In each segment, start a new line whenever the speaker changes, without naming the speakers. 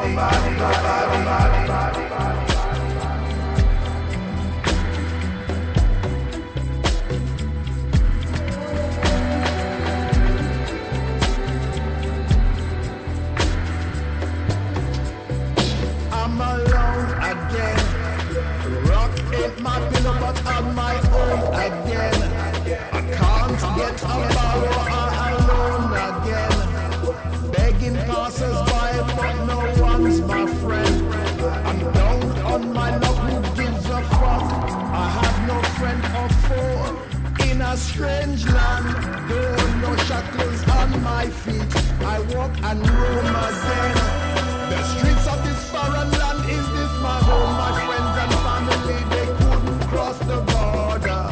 I'm alone again. Rock in my pillow, but on my own again. I can't get a borrow or alone again. Begging passers-by, but no one's my friend. I'm down on my luck, who gives a fuck? I have no friend or foe in a strange land. There are no shackles on my feet. I walk and roam again. The streets of this foreign land, is this my home? My friends and family, they couldn't cross the border.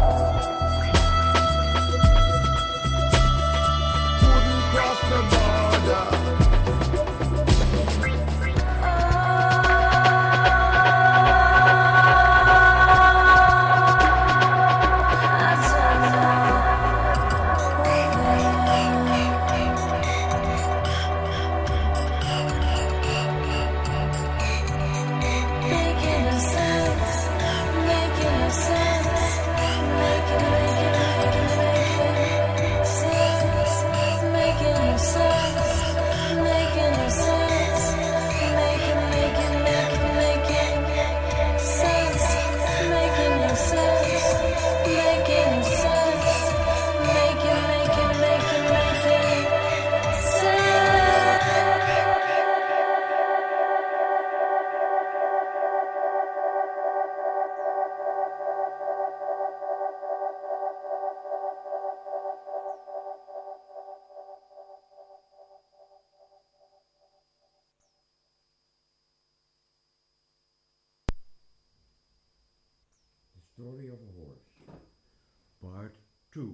Couldn't cross the border.
Story of a Horse, Part 2.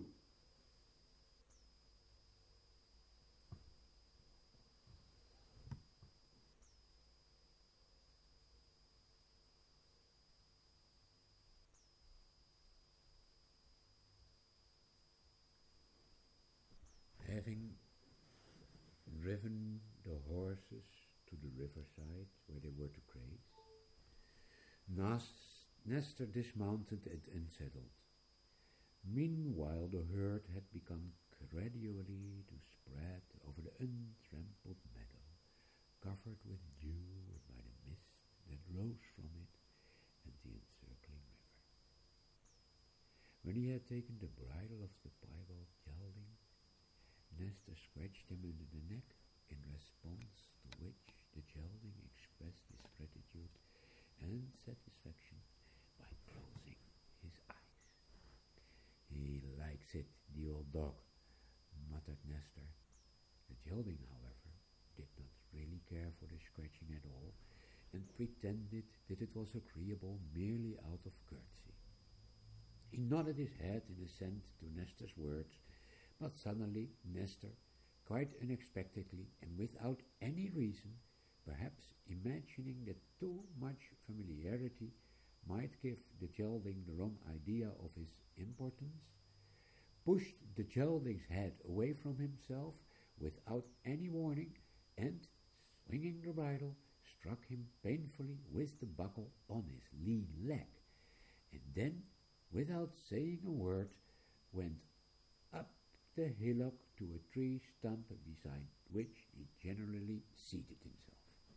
Having driven the horses to the riverside where they were to graze, Nestor dismounted and unsaddled. Meanwhile, the herd had begun gradually to spread over the untrampled meadow, covered with dew and by the mist that rose from it and the encircling river. When he had taken the bridle of the piebald gelding, Nestor scratched him under the neck, in response to which the gelding expressed his gratitude and satisfaction by closing his eyes. "He likes it, the old dog," muttered Nestor. The gelding, however, did not really care for the scratching at all, and pretended that it was agreeable merely out of courtesy. He nodded his head in assent to Nestor's words, but suddenly Nestor, quite unexpectedly and without any reason, perhaps imagining that too much familiarity might give the gelding the wrong idea of his importance, pushed the gelding's head away from himself without any warning, and, swinging the bridle, struck him painfully with the buckle on his lean leg, and then, without saying a word, went up the hillock to a tree stump beside which he generally seated himself.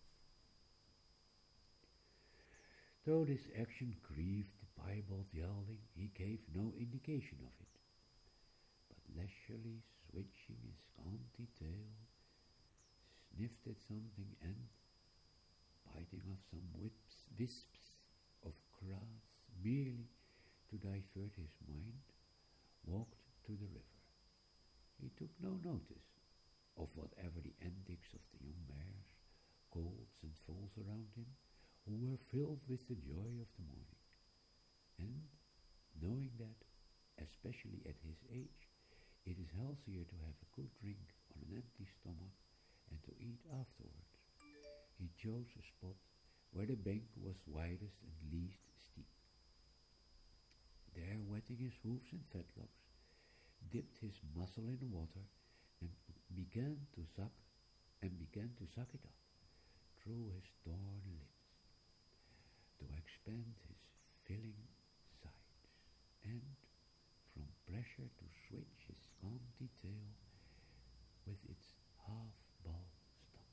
Though this action grieved the piebald gelding, he gave no indication of it, but leisurely switching his scanty tail, sniffed at something and, biting off some wisps of grass merely to divert his mind, walked to the river. He took no notice of whatever the antics of the young mares, colts and foals around him, who were filled with the joy of the morning. And, knowing that, especially at his age, it is healthier to have a good drink on an empty stomach and to eat afterwards, he chose a spot where the bank was widest and least steep. There, wetting his hoofs and fetlocks, dipped his muzzle in the water and began to suck it up, through his torn lips to expand his filling sides, and from pressure to switch his scanty tail with its half-ball stump.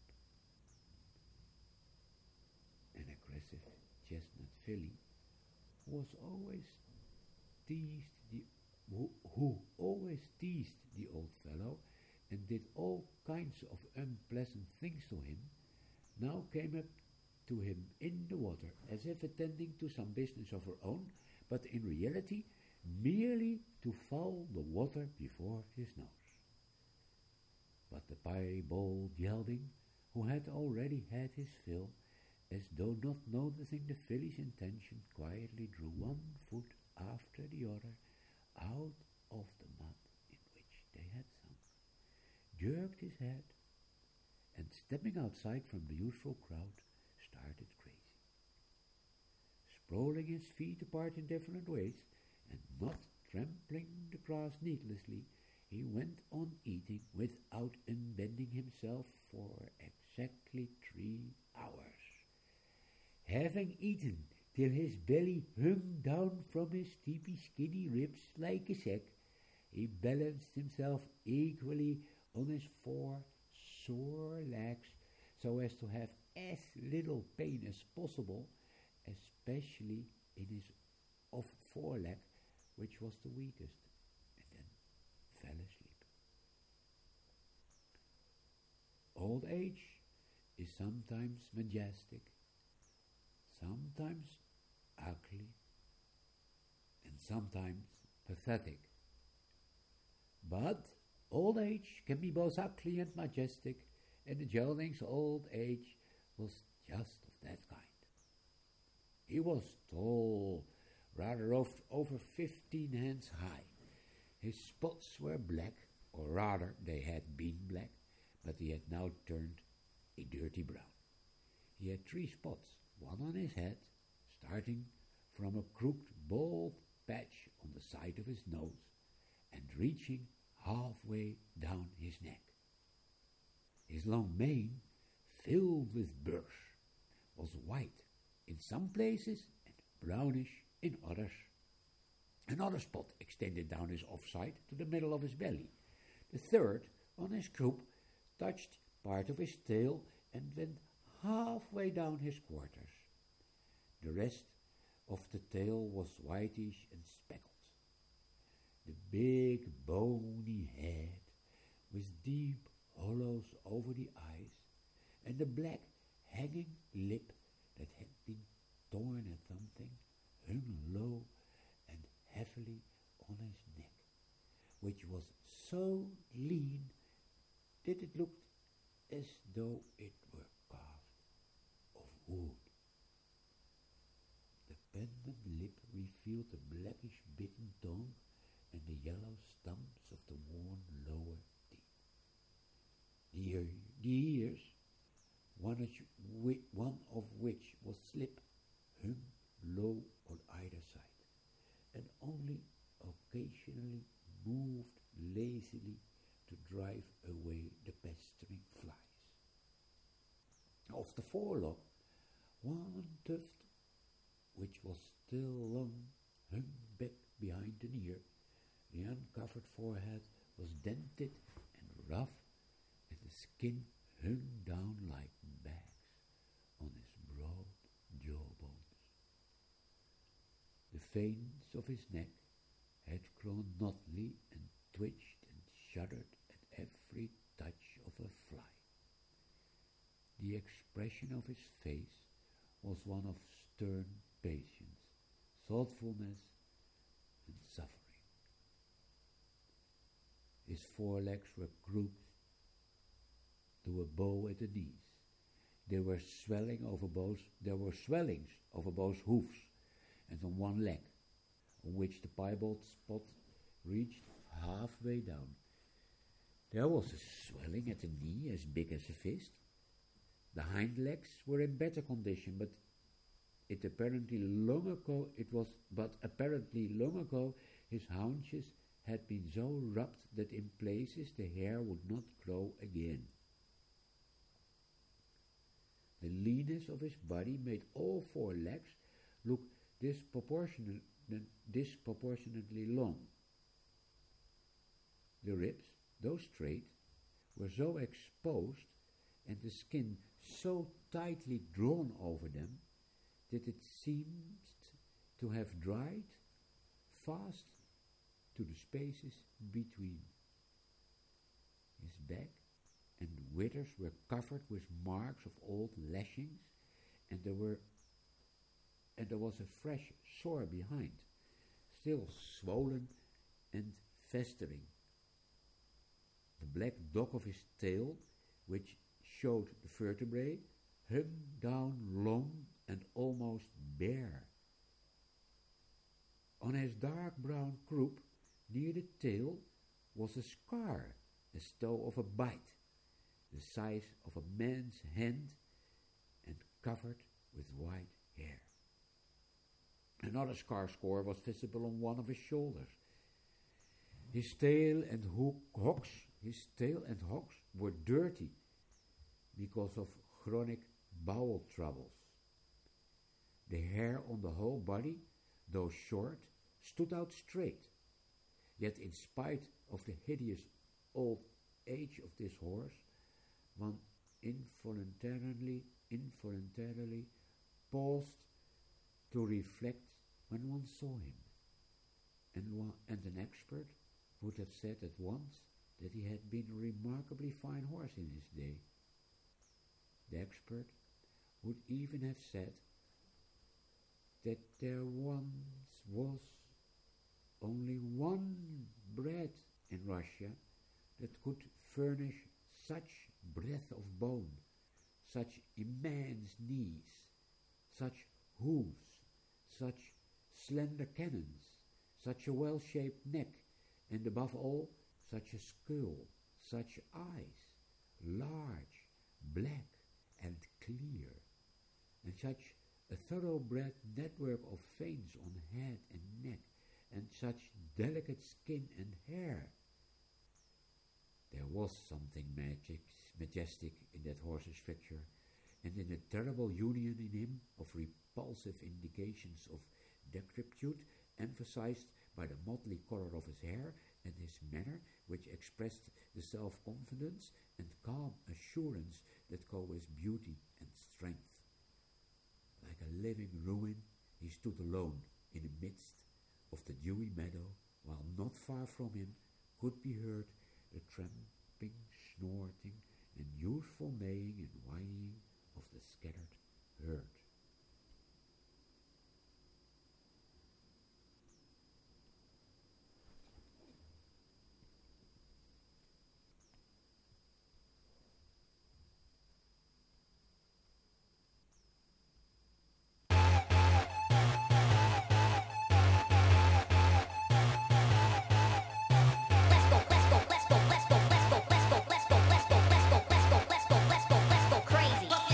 An aggressive chestnut filly was always teased the who always teased the old fellow and did all kinds of unpleasant things to him, now came up to him in the water as if attending to some business of her own, but in reality merely to foul the water before his nose. But the piebald gelding, who had already had his fill, as though not noticing the filly's intention, quietly drew one foot after the other out of the mud in which they had sunk, jerked his head, and stepping outside from the usual crowd, started grazing. Sprawling his feet apart in different ways, and not trampling the grass needlessly, he went on eating without unbending himself for exactly 3 hours. Having eaten till his belly hung down from his steepy skinny ribs like a sack, he balanced himself equally on his 4 sore legs so as to have as little pain as possible, especially in his off foreleg, which was the weakest, and then fell asleep. Old age is sometimes majestic, sometimes ugly, and sometimes pathetic. But old age can be both ugly and majestic, and the gelding's old age was just of that kind. He was tall, rather over 15 hands high. His spots were black, or rather they had been black, but he had now turned a dirty brown. He had 3 spots, one on his head, starting from a crooked bald patch on the side of his nose and reaching halfway down his neck. His long mane, filled with burrs, was white in some places and brownish in others. Another spot extended down his off side to the middle of his belly. The third, on his croup, touched part of his tail and went halfway down his quarters. The rest of the tail was whitish and speckled. The big bony head, with deep hollows over the eyes, and the black hanging lip that had been torn at something, hung low and heavily on his neck, which was so lean that it looked as though it were carved of wood. The pendant lip revealed the blackish bitten tongue and the yellow stumps of the worn lower teeth. The ears, one of which was slip, hung low on either side, and only occasionally moved lazily to drive away the pestering flies. Of the forelock, one tuft, which was still long, hung back behind an ear. The uncovered forehead was dented and rough, and the skin hung down like bags on his broad jawbones. The veins of his neck had grown knotty and twitched and shuddered at every touch of a fly. The expression of his face was one of stern patience, thoughtfulness, and suffering. His forelegs were grouped to a bow at the knees. There were swellings over both hoofs, and on one leg, on which the piebald spot reached halfway down. There was a swelling at the knee as big as a fist. The hind legs were in better condition, but apparently long ago his haunches had been so rubbed that in places the hair would not grow again. The heaviness of his body made all four legs look disproportionately long. The ribs, though straight, were so exposed and the skin so tightly drawn over them that it seemed to have dried fast to the spaces between. His back and withers were covered with marks of old lashings, and there was a fresh sore behind, still swollen and festering. The black dock of his tail, which showed the vertebrae, hung down long and almost bare. On his dark brown croup, near the tail, was a scar, as though of a bite, the size of a man's hand and covered with white hair. Another scar score was visible on one of his shoulders. His tail and hocks were dirty because of chronic bowel troubles. The hair on the whole body, though short, stood out straight. Yet in spite of the hideous old age of this horse, one involuntarily paused to reflect when one saw him, and an expert would have said at once that he had been a remarkably fine horse in his day. The expert would even have said that there once was only one bred in Russia that could furnish such breadth of bone, such immense knees, such hooves, such slender cannons, such a well-shaped neck, and above all, such a skull, such eyes, large, black, and clear, and such a thoroughbred network of veins on head and neck, and such delicate skin and hair. There was something majestic in that horse's figure, and in the terrible union in him of repulsive indications of decrepitude, emphasized by the motley color of his hair and his manner, which expressed the self-confidence and calm assurance that go with beauty and strength. Like a living ruin, he stood alone in the midst of the dewy meadow, while not far from him could be heard the tramping, snorting, and youthful neighing and whinnying of the scattered herd.
Let's go crazy.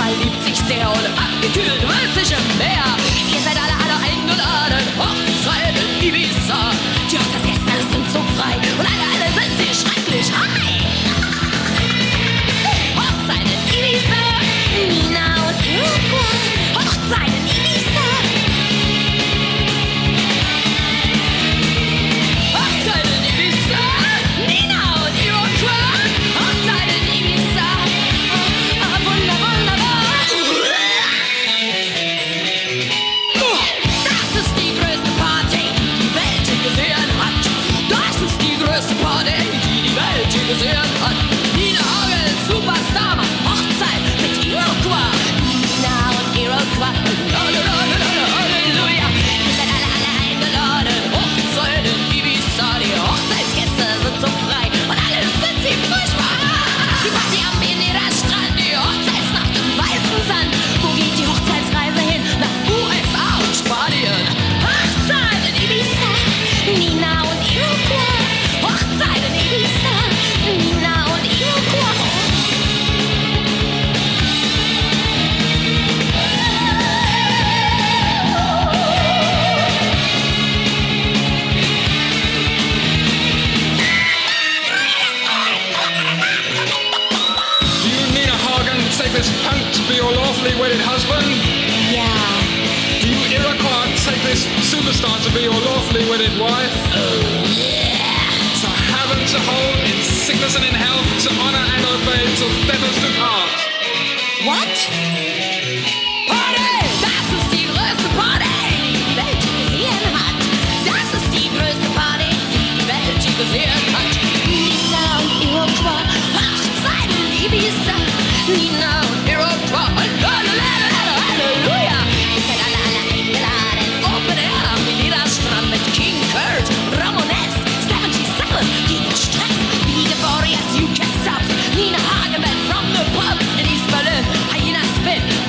Paar liebt sich sehr und abgekühlt wird sich im Meer. Ihr seid alle eingeladen, Hochzeit in Ibiza. Die Hochzeitsgäste sind so frei und alle sind sie schrecklich high. Hochzeit in Ibiza, Nina und Uruguay. Hochzeit in Ibiza. Hochzeit in Ibiza, Nina und Uruguay. Hochzeit in Ibiza. Wunderbar. Das ist die größte Party, die Welt je gesehen hat. Das ist die größte Party, die Welt je gesehen hat. Nina Hagen, Superstar, macht Hochzeit mit Iroquois. Nina und Iroquois, Halleluja. Ihr seid alle eingeladen, Hochzeit in Ibiza. Die Hochzeitsgäste sind so frei und alle sind sie furchtbar. Die Party am Venedig-Strand, die Hochzeitsnacht im weißen Sand. Wo geht die Hochzeitsreise hin? Nach USA und Spanien. Hochzeit in Ibiza, Nina und Iroquois. Hochzeit in Ibiza, Nina und Iroquois.
Do you, Nina Hagen, take this punk to be your lawfully wedded husband?
Yeah.
Do you, Iroquois, take this superstar to be your lawfully wedded wife? To have and to hold, in sickness and in health, to honor and obey till death us do part.
What? Party! Das ist die größte Party, die die Welt je gesehen hat. Das ist die größte Party, die die Welt je gesehen hat. Nina und Iroquois, Hochzeit in Ibiza. Nina und Iroquois, Halleluja. Ihr seid alle eingeladen, Open Air am Venedig-Strand mit King Kurt, Ramones, 77, gegen Stress, wie die Warriors, UK Subs, Nina Hagen, back from the pubs in East Berlin, Hyena Spin,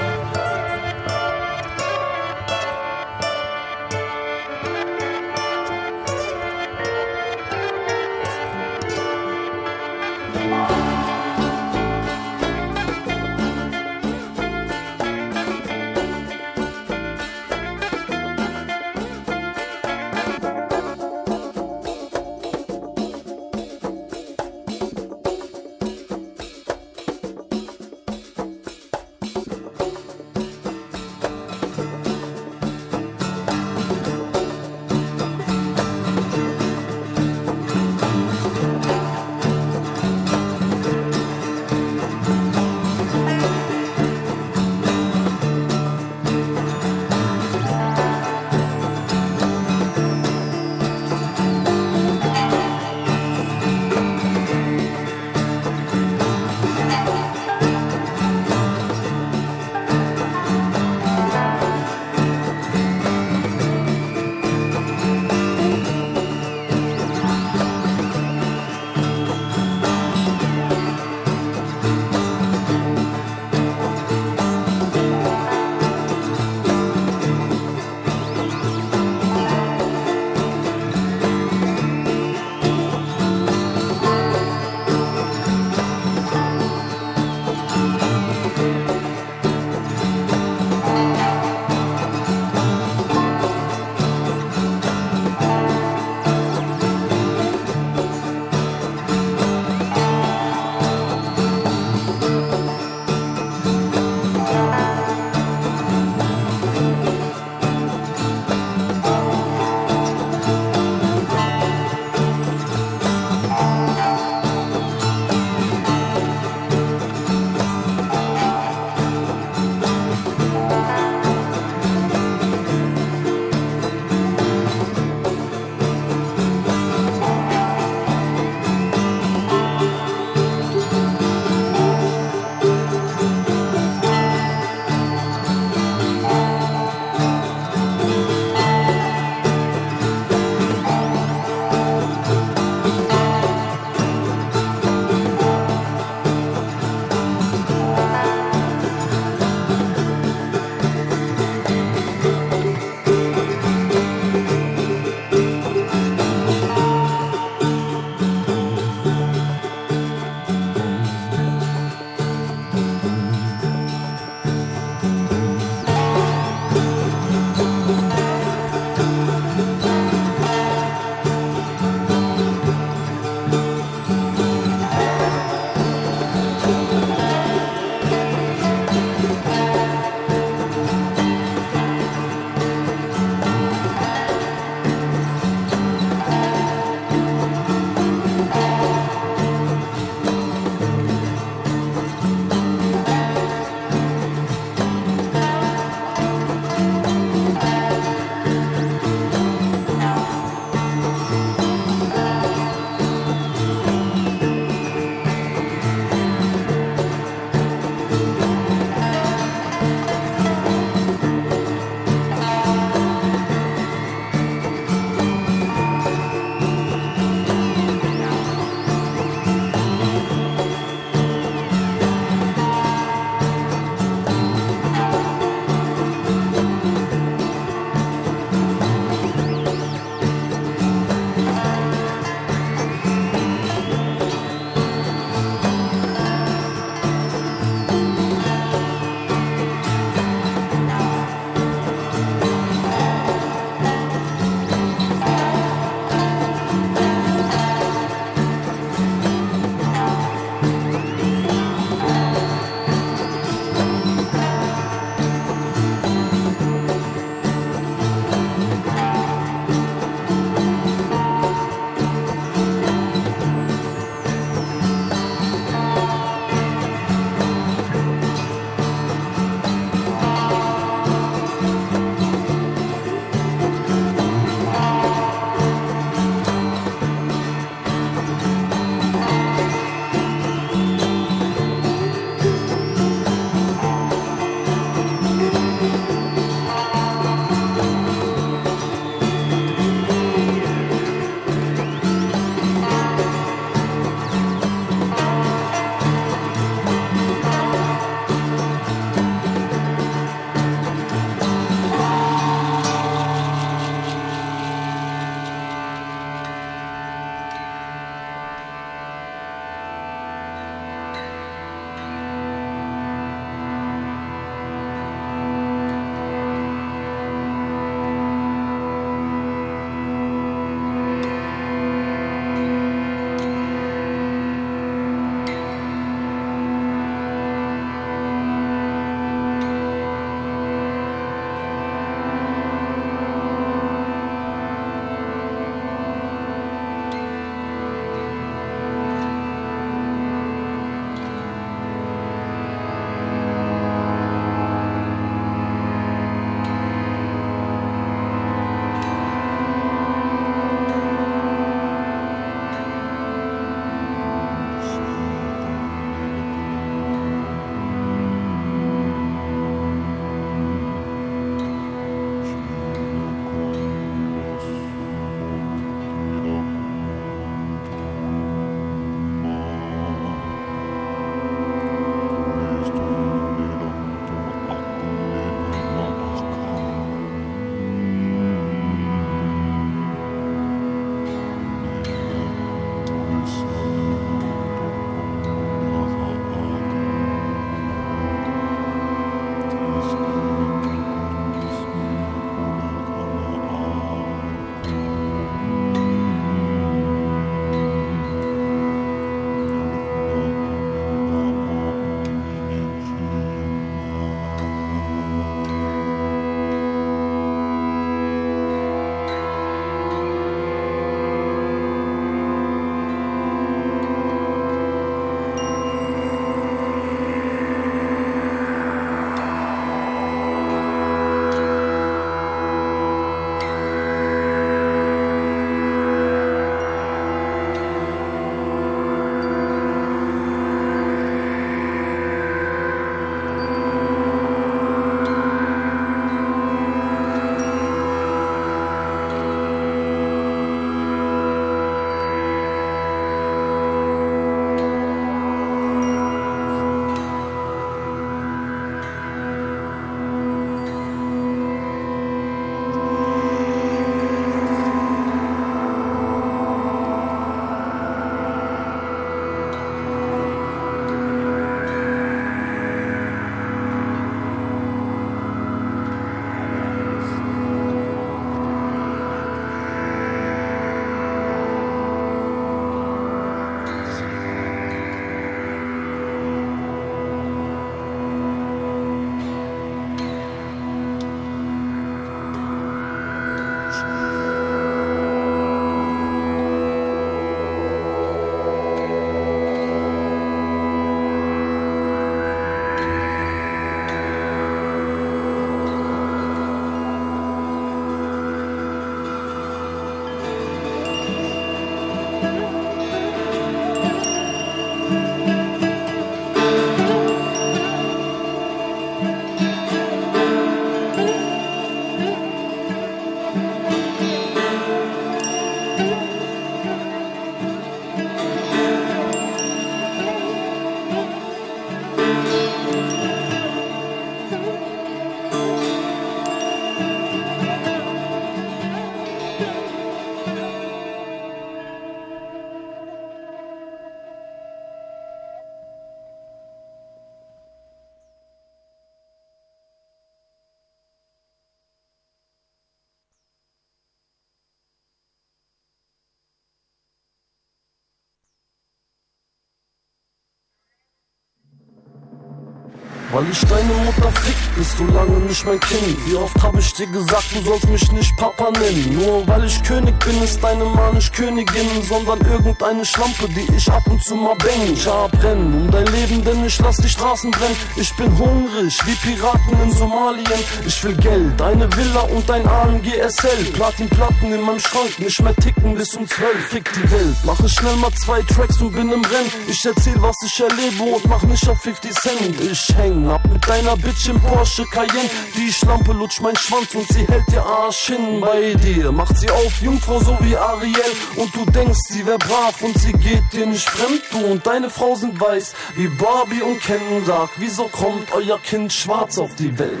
weil ich deine Mutter fick, bist du lange nicht mein Kind. Wie oft hab ich dir gesagt, du sollst mich nicht Papa nennen. Nur weil ich König bin, ist deine Ma nicht Königin, sondern irgendeine Schlampe, die ich ab und zu mal bang. Ich abbrennen um dein Leben, denn ich lass die Straßen brennen. Ich bin hungrig, wie Piraten in Somalien. Ich will Geld, eine Villa und ein AMG SL. Platinplatten in meinem Schrank, nicht mehr ticken bis um 12. Fick die Welt, mache schnell mal 2 Tracks und bin im Rennen. Ich erzähl, was ich erlebe und mach nicht auf 50 Cent. Ich häng ab mit deiner Bitch im Porsche Cayenne. Die Schlampe lutscht mein Schwanz und sie hält ihr Arsch hin. Bei dir macht sie auf Jungfrau so wie Ariel. Und du denkst, sie wär brav und sie geht dir nicht fremd. Du und deine Frau sind weiß wie Barbie und Ken. Sag, wieso kommt euer Kind schwarz auf die Welt?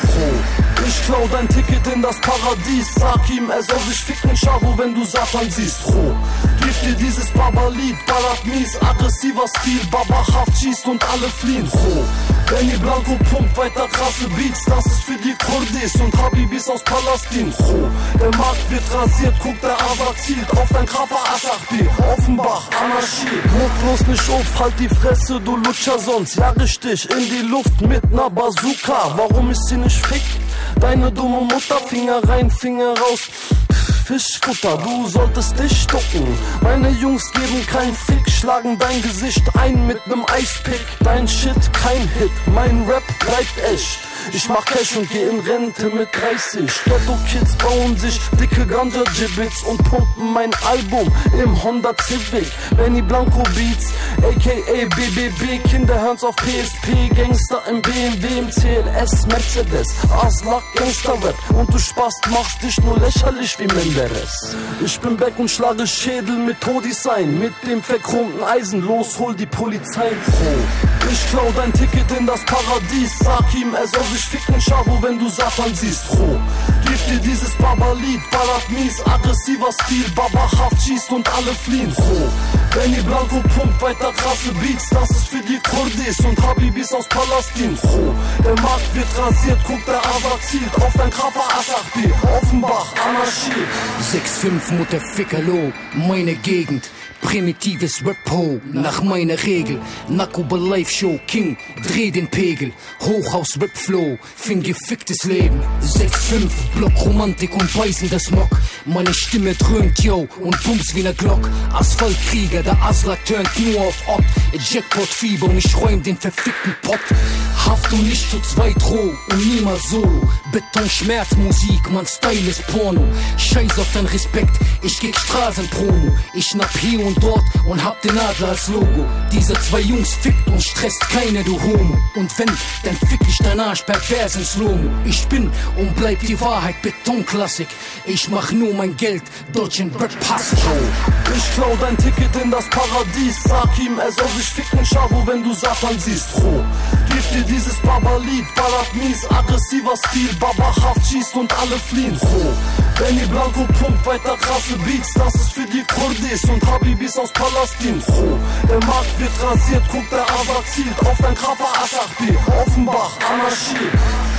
Ich klau dein Ticket in das Paradies. Sag ihm, er soll sich ficken, Chavo, wenn du Satan siehst. Gib dir dieses Baba-Lied, ballert mies, aggressiver Stil, Babahaft schießt und alle fliehen. Benny Blanco pumpt weiter krasse Beats, das ist für die Kurdis und Habibis aus Palästin. Der Markt wird rasiert, guckt der Avak zielt auf dein Krafer Asachdi. Offenbach, Anarchie. Muck bloß nicht auf, halt die Fresse, du Lutscher, sonst jag ich dich in die Luft mit ner Bazooka. Warum ich sie nicht fick? Deine dumme Mutter, Finger rein, Finger raus. Fischkutter, du solltest dich ducken. Meine Jungs geben keinen Fick, schlagen dein Gesicht ein mit nem Eispick. Dein Shit kein Hit, mein Rap bleibt echt. Ich mach Cash und geh in Rente mit 30. Ghetto-Kids bauen sich dicke Ganja-Gibbets und pumpen mein Album im Honda Civic. Benny Blanco Beats, a.k.a. BBB. Kinder hören's auf PSP, Gangster im BMW, im CLS, Mercedes. Aslak, Gangster-Rap und du Spast machst dich nur lächerlich wie Menderes. Ich bin back und schlage Schädel mit Todis ein, mit dem verchromten Eisen. Los, hol die Polizei. Ich klau dein Ticket in das Paradies. Sag ihm, er soll sich ficken, Chavo, wenn du Satan siehst. Gib dir dieses Baba-Lied, ballert mies, aggressiver Stil, Babahaft schießt und alle fliehen. Benny Blanco pumpt weiter krasse Beats, das ist für die Kurdis und Habibis aus Palästin. Der Markt wird rasiert, guckt der Avak zielt auf dein Krafer Asachdi. Offenbach, Anarchie.
6'5 Mutter Fickerlo, meine Gegend. Primitives Rap-Ho, nach meiner Regel. Nakuba Live-Show, King, dreh den Pegel. Hochhaus Rap-Flow, find geficktes Leben. 6'5, Block Romantik und beißender Smog. Meine Stimme dröhnt, yo, und bums wie ne Glock. Asphaltkrieger, der Aslak turnt nur auf Ott. Jackpot-Fieber und ich räum den verfickten Pott. Haft und nicht zu zweit roh und niemals solo. Beton-Schmerzmusik, mein Style ist Porno. Scheiß auf dein Respekt, ich geg Straßenpromo. Ich schnapp hier und dort und hab den Adler als Logo. Diese 2 Jungs fickt und stresst keine, du Homo. Und wenn, dann fick ich dein Arsch pervers ins Lomo. Ich bin und bleib die Wahrheit, Betonklassik. Ich mach nur mein Geld, deutschen Rap-Pass.
Ich klau dein Ticket in das Paradies. Sag ihm, er soll sich ficken, Chavo, wenn du Satan siehst. Gib dir dieses Baba-Lied, ballert mies, aggressiver Stil, Babahaft schießt und alle fliehen. Benny Blanco pumpt weiter krasse Beats, das ist für die Kurdis und Habibis aus Palästin. Der Markt wird rasiert, guckt der Avak zielt auf dein Krafer Asachdi. Offenbach, Anarchie.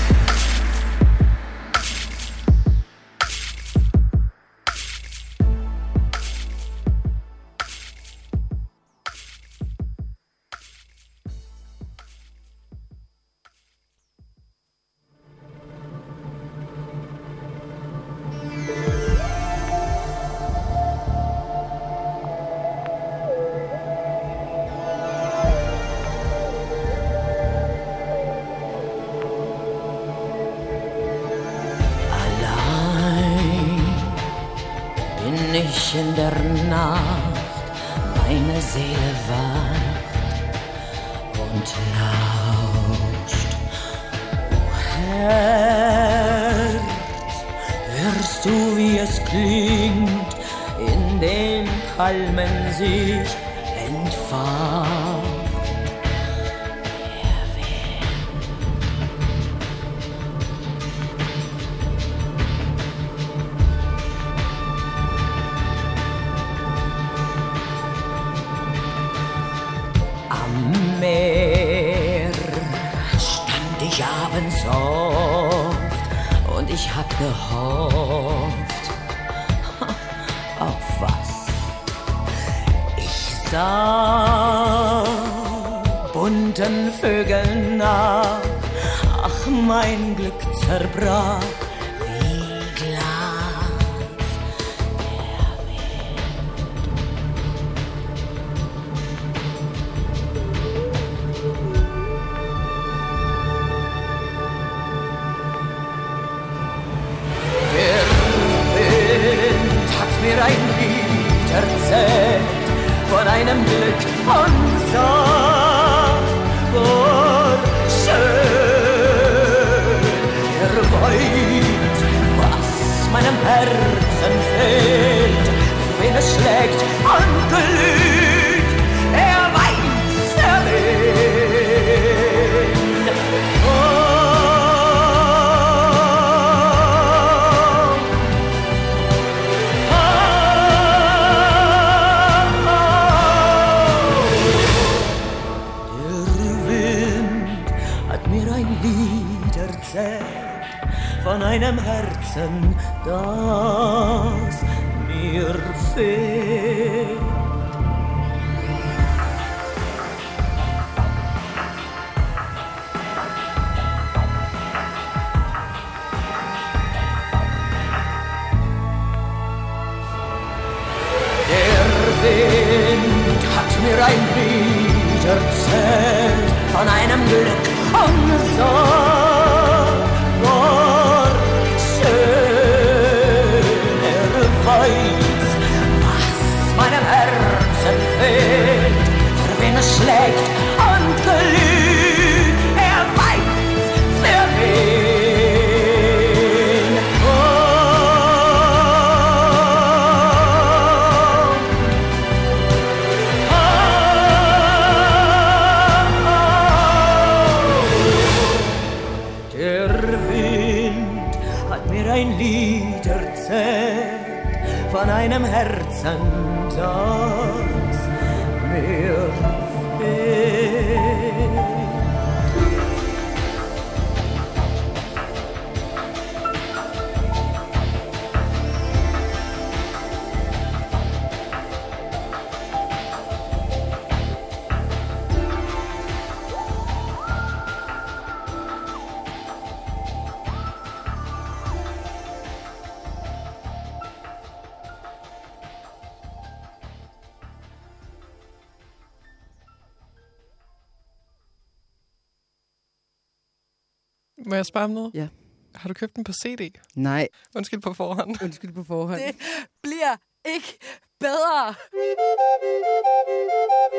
Ich in der Nacht, meine Seele wacht und lauscht. O Herz, hörst du, wie es klingt, in den Palmen sich entfacht? Abends oft und ich hab gehofft, auf was? Ich sah und den Vögeln nach. Ach, mein Glück zerbrach wie Glas der Wind. Der Wind hat mir ein Lied erzählt von einem Glück unser, schön. Er weiß, was meinem Herzen fehlt, wenn es schlägt und glüht. Er weiß, wer bin. Von einem Herzen, das mir fehlt. Der Wind hat mir ein Lied erzählt von einem Glück unser. Weiß, was meinem Herzen fehlt, für wen es schlägt und glüht. Er weiß, für wen. Oh, oh, oh. Der Wind hat mir ein Lied erzählt von einem Herzen, das mir fehlt.
Må jeg spørge om noget?
Ja.
Har du købt den på CD?
Nej.
Undskyld på forhånd.
Undskyld på forhånd.
Det bliver ikke bedre.